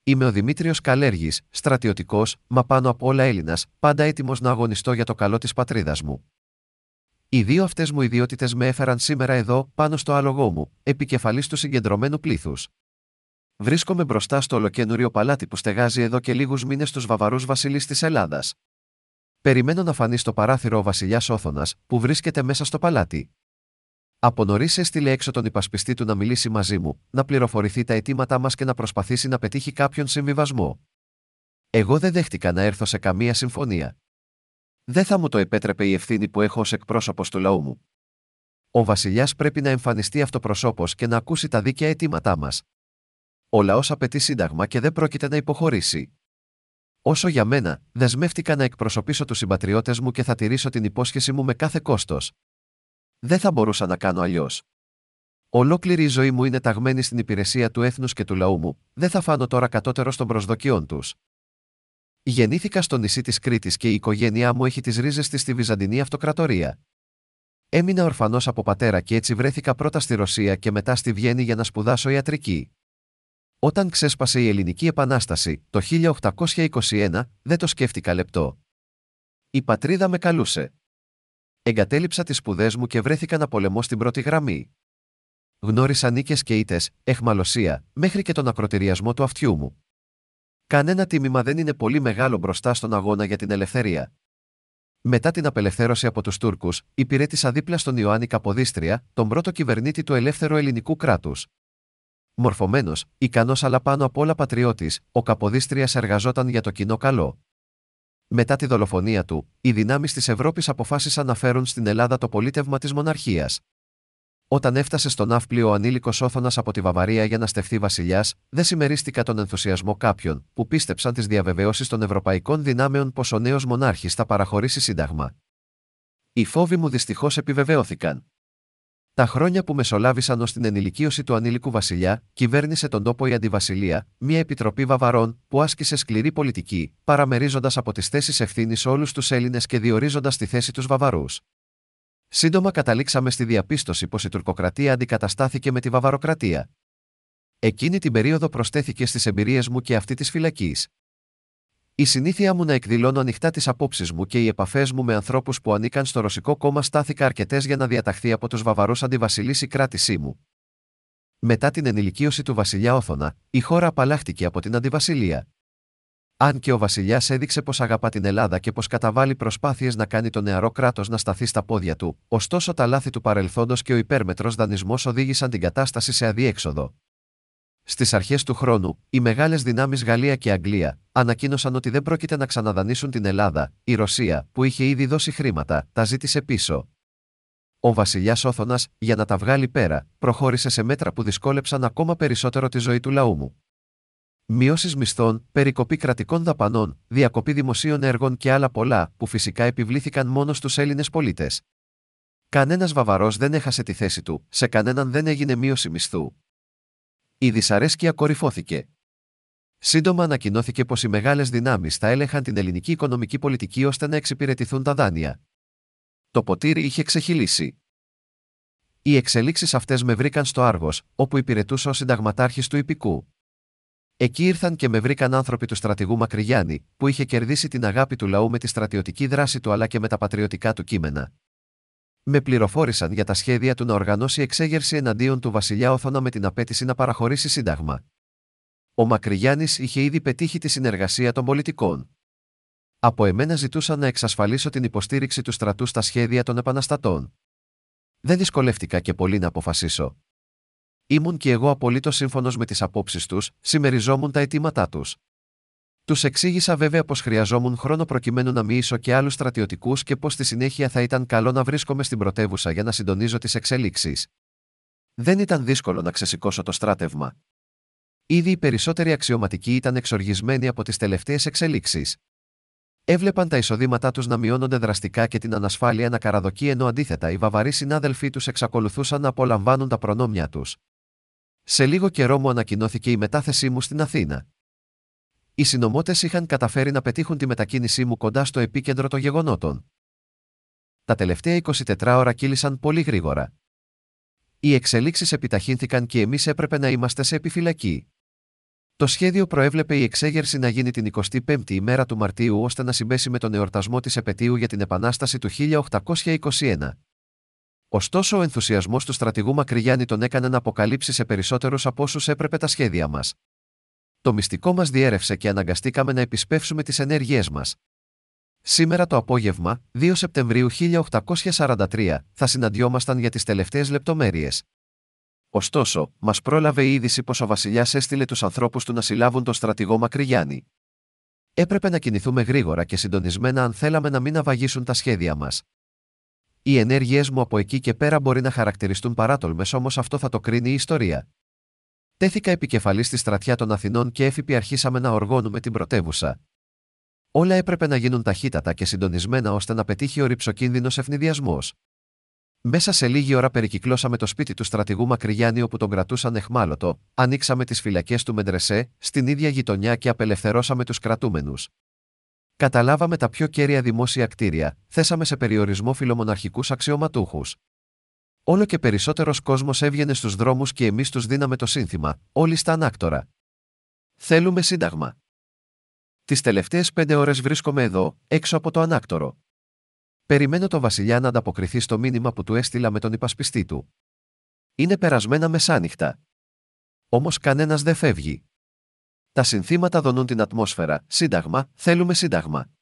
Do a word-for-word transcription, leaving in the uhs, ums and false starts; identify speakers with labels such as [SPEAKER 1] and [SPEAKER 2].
[SPEAKER 1] Είμαι ο Δημήτριος Καλέργης, στρατιωτικός, μα πάνω απ' όλα Έλληνας, πάντα έτοιμος να αγωνιστώ για το καλό της πατρίδας μου. Οι δύο αυτές μου ιδιότητες με έφεραν σήμερα εδώ, πάνω στο άλογό μου, επικεφαλής του συγκεντρωμένου πλήθους. Βρίσκομαι μπροστά στο ολοκένουριο παλάτι που στεγάζει εδώ και λίγους μήνες τους βαβαρούς βασιλείς της Ελλάδας. Περιμένω να φανεί στο παράθυρο ο βασιλιάς Όθωνας, που βρίσκεται μέσα στο παλάτι. Από νωρίς έστειλε έξω τον υπασπιστή του να μιλήσει μαζί μου, να πληροφορηθεί τα αιτήματά μας και να προσπαθήσει να πετύχει κάποιον συμβιβασμό. Εγώ δεν δέχτηκα να έρθω σε καμία συμφωνία. Δεν θα μου το επέτρεπε η ευθύνη που έχω ως εκπρόσωπος του λαού μου. Ο βασιλιάς πρέπει να εμφανιστεί αυτοπροσώπως και να ακούσει τα δίκαια αιτήματά μας. Ο λαός απαιτεί σύνταγμα και δεν πρόκειται να υποχωρήσει. Όσο για μένα, δεσμεύτηκα να εκπροσωπήσω τους συμπατριώτες μου και θα τηρήσω την υπόσχεση μου με κάθε κόστος. Δεν θα μπορούσα να κάνω αλλιώς. Ολόκληρη η ζωή μου είναι ταγμένη στην υπηρεσία του έθνους και του λαού μου, δεν θα φάνω τώρα κατώτερος των προσδοκιών τους. Γεννήθηκα στο νησί της Κρήτης και η οικογένειά μου έχει τις ρίζες της στη Βυζαντινή Αυτοκρατορία. Έμεινα ορφανός από πατέρα και έτσι βρέθηκα πρώτα στη Ρωσία και μετά στη Βιέννη για να σπουδάσω ιατρική. Όταν ξέσπασε η Ελληνική Επανάσταση, το χίλια οκτακόσια είκοσι ένα, δεν το σκέφτηκα λεπτό. Η πατρίδα με καλούσε. Εγκατέλειψα τις σπουδές μου και βρέθηκα να πολεμώ στην πρώτη γραμμή. Γνώρισα νίκες και ήττες, αιχμαλωσία, μέχρι και τον ακροτηριασμό του αυτιού μου. Κανένα τίμημα δεν είναι πολύ μεγάλο μπροστά στον αγώνα για την ελευθερία. Μετά την απελευθέρωση από τους Τούρκους, υπηρέτησα δίπλα στον Ιωάννη Καποδίστρια, τον πρώτο κυβερνήτη του ελεύθερου ελληνικού κράτους. Μορφωμένος, ικανός αλλά πάνω απ' όλα πατριώτης, ο Καποδίστριας εργαζόταν για το κοινό καλό. Μετά τη δολοφονία του, οι δυνάμεις της Ευρώπης αποφάσισαν να φέρουν στην Ελλάδα το πολίτευμα της μοναρχίας. Όταν έφτασε στο ναύπλιο ο ανήλικος Όθωνας από τη Βαβαρία για να στεφθεί βασιλιάς, δεν συμμερίστηκα τον ενθουσιασμό κάποιων, που πίστεψαν τις διαβεβαιώσεις των ευρωπαϊκών δυνάμεων πως ο νέος μονάρχης θα παραχωρήσει σύνταγμα. Οι φόβοι μου δυστυχώς επιβεβαιώθηκαν. Τα χρόνια που μεσολάβησαν ως την ενηλικίωση του ανήλικου βασιλιά, κυβέρνησε τον τόπο η Αντιβασιλεία, μια επιτροπή βαβαρών, που άσκησε σκληρή πολιτική, παραμερίζοντας από τις θέσεις ευθύνης όλους τους Έλληνες και διορίζοντας στη θέση τους Βαβαρούς. Σύντομα καταλήξαμε στη διαπίστωση πως η τουρκοκρατία αντικαταστάθηκε με τη βαβαροκρατία. Εκείνη την περίοδο προσθέθηκε στις εμπειρίες μου και αυτή της φυλακής. Η συνήθεια μου να εκδηλώνω ανοιχτά τις απόψεις μου και οι επαφές μου με ανθρώπους που ανήκαν στο Ρωσικό κόμμα στάθηκα αρκετές για να διαταχθεί από τους Βαβαρούς αντιβασιλείς η κράτησή μου. Μετά την ενηλικίωση του βασιλιά Όθωνα, η χώρα απαλλάχτηκε από την Αντιβασιλεία. Αν και ο βασιλιάς έδειξε πως αγαπά την Ελλάδα και πως καταβάλει προσπάθειες να κάνει το νεαρό κράτος να σταθεί στα πόδια του, ωστόσο τα λάθη του παρελθόντος και ο υπέρμετρος δανεισμός οδήγησαν την κατάσταση σε αδιέξοδο. Στις αρχές του χρόνου, οι μεγάλες δυνάμεις Γαλλία και Αγγλία ανακοίνωσαν ότι δεν πρόκειται να ξαναδανείσουν την Ελλάδα. Η Ρωσία, που είχε ήδη δώσει χρήματα, τα ζήτησε πίσω. Ο βασιλιάς Όθωνας, για να τα βγάλει πέρα, προχώρησε σε μέτρα που δυσκόλεψαν ακόμα περισσότερο τη ζωή του λαού μου. Μειώσεις μισθών, περικοπή κρατικών δαπανών, διακοπή δημοσίων έργων και άλλα πολλά, που φυσικά επιβλήθηκαν μόνο στους Έλληνες πολίτες. Κανένας Βαβαρός δεν έχασε τη θέση του, σε κανέναν δεν έγινε μείωση μισθού. Η δυσαρέσκεια κορυφώθηκε. Σύντομα ανακοινώθηκε πως οι μεγάλες δυνάμεις θα έλεγχαν την ελληνική οικονομική πολιτική ώστε να εξυπηρετηθούν τα δάνεια. Το ποτήρι είχε ξεχυλήσει. Οι εξελίξεις αυτές με βρήκαν στο Άργος, όπου υπηρετούσα ως συνταγματάρχης του Ιππικού. Εκεί ήρθαν και με βρήκαν άνθρωποι του στρατηγού Μακρυγιάννη, που είχε κερδίσει την αγάπη του λαού με τη στρατιωτική δράση του αλλά και με τα πατριωτικά του κείμενα. Με πληροφόρησαν για τα σχέδια του να οργανώσει εξέγερση εναντίον του βασιλιά Όθωνα με την απέτηση να παραχωρήσει σύνταγμα. Ο Μακρυγιάννης είχε ήδη πετύχει τη συνεργασία των πολιτικών. Από εμένα ζητούσαν να εξασφαλίσω την υποστήριξη του στρατού στα σχέδια των επαναστατών. Δεν δυσκολεύτηκα και πολύ να αποφασίσω. Ήμουν και εγώ απολύτως σύμφωνος με τις απόψεις τους, συμμεριζόμουν τα αιτήματά τους. Τους εξήγησα βέβαια πως χρειαζόμουν χρόνο προκειμένου να μοιήσω και άλλους στρατιωτικούς και πως στη συνέχεια θα ήταν καλό να βρίσκομαι στην πρωτεύουσα για να συντονίζω τις εξελίξεις. Δεν ήταν δύσκολο να ξεσηκώσω το στράτευμα. Ήδη οι περισσότεροι αξιωματικοί ήταν εξοργισμένοι από τις τελευταίες εξελίξεις. Έβλεπαν τα εισοδήματά τους να μειώνονται δραστικά και την ανασφάλεια να καραδοκεί, ενώ αντίθετα οι Βαβαροί συνάδελφοί τους εξακολουθούσαν να απολαμβάνουν τα προνόμια τους. Σε λίγο καιρό μου ανακοινώθηκε η μετάθεσή μου στην Αθήνα. Οι συνωμότες είχαν καταφέρει να πετύχουν τη μετακίνησή μου κοντά στο επίκεντρο των γεγονότων. Τα τελευταία εικοσιτετρά ώρα κύλησαν πολύ γρήγορα. Οι εξελίξεις επιταχύνθηκαν και εμείς έπρεπε να είμαστε σε επιφυλακή. Το σχέδιο προέβλεπε η εξέγερση να γίνει την εικοστή πέμπτη ημέρα του Μαρτίου ώστε να συμπέσει με τον εορτασμό της επετείου για την Επανάσταση του χίλια οκτακόσια είκοσι ένα. Ωστόσο, ο ενθουσιασμός του στρατηγού Μακρυγιάννη τον έκανε να αποκαλύψει σε περισσότερους από όσους έπρεπε τα σχέδια μας. Το μυστικό μας διέρευσε και αναγκαστήκαμε να επισπεύσουμε τις ενέργειές μας. Σήμερα το απόγευμα, δύο Σεπτεμβρίου χίλια οκτακόσια σαράντα τρία, θα συναντιόμασταν για τις τελευταίες λεπτομέρειες. Ωστόσο, μας πρόλαβε η είδηση πως ο βασιλιάς έστειλε τους ανθρώπους του να συλλάβουν τον στρατηγό Μακρυγιάννη. Έπρεπε να κινηθούμε γρήγορα και συντονισμένα αν θέλαμε να μην αβαγίσουν τα σχέδια μας. Οι ενέργειές μου από εκεί και πέρα μπορεί να χαρακτηριστούν παράτολμες, όμως αυτό θα το κρίνει η ιστορία. Τέθηκα επικεφαλής στη στρατιά των Αθηνών και έφυποι αρχίσαμε να οργώνουμε την πρωτεύουσα. Όλα έπρεπε να γίνουν ταχύτατα και συντονισμένα ώστε να πετύχει ο ρυψοκίνδυνος ευνηδιασμός. Μέσα σε λίγη ώρα περικυκλώσαμε το σπίτι του στρατηγού Μακρυγιάννη όπου τον κρατούσαν εχμάλωτο, ανοίξαμε τις φυλακές του Μεντρεσέ, στην ίδια γειτονιά και απελευθερώσαμε τους κρατούμενους. Καταλάβαμε τα πιο κέρια δημόσια κτίρια, θέσαμε σε περιορισμό φιλομοναρχικούς αξιωματούχους. Όλο και περισσότερος κόσμος έβγαινε στους δρόμους και εμείς τους δίναμε το σύνθημα, όλοι στα ανάκτορα. Θέλουμε σύνταγμα. Τις τελευταίες πέντε ώρες βρίσκομαι εδώ, έξω από το ανάκτορο. Περιμένω το βασιλιά να ανταποκριθεί στο μήνυμα που του έστειλα με τον υπασπιστή του. Είναι περασμένα μεσάνυχτα. Όμως κανένας δεν φεύγει. Τα συνθήματα δονούν την ατμόσφαιρα. Σύνταγμα, θέλουμε σύνταγμα.